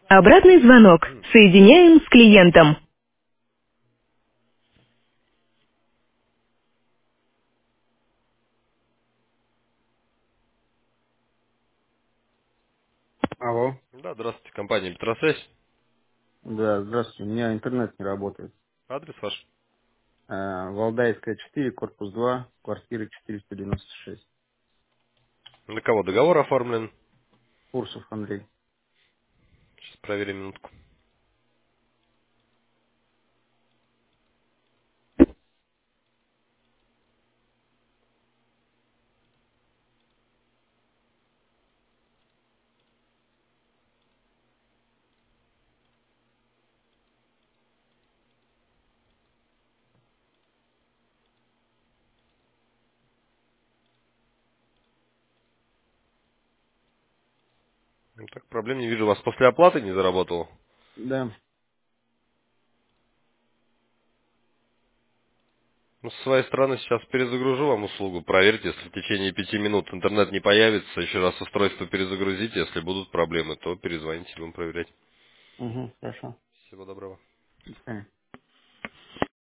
Обратный звонок. Соединяем с клиентом. Алло. Да, здравствуйте, компания Петросвязь. Да, здравствуйте. У меня интернет не работает. Адрес ваш. Валдайская 4, корпус 2, квартира 496. На кого договор оформлен? Курсов Андрей. Сейчас проверим минутку. Ну, так, проблем не вижу. У вас после оплаты не заработало? Да. Ну, с своей стороны сейчас перезагружу вам услугу. Проверьте, если в течение 5 минут интернет не появится, еще раз устройство перезагрузите. Если будут проблемы, то перезвоните, будем проверять. Угу, хорошо. Всего доброго. До свидания.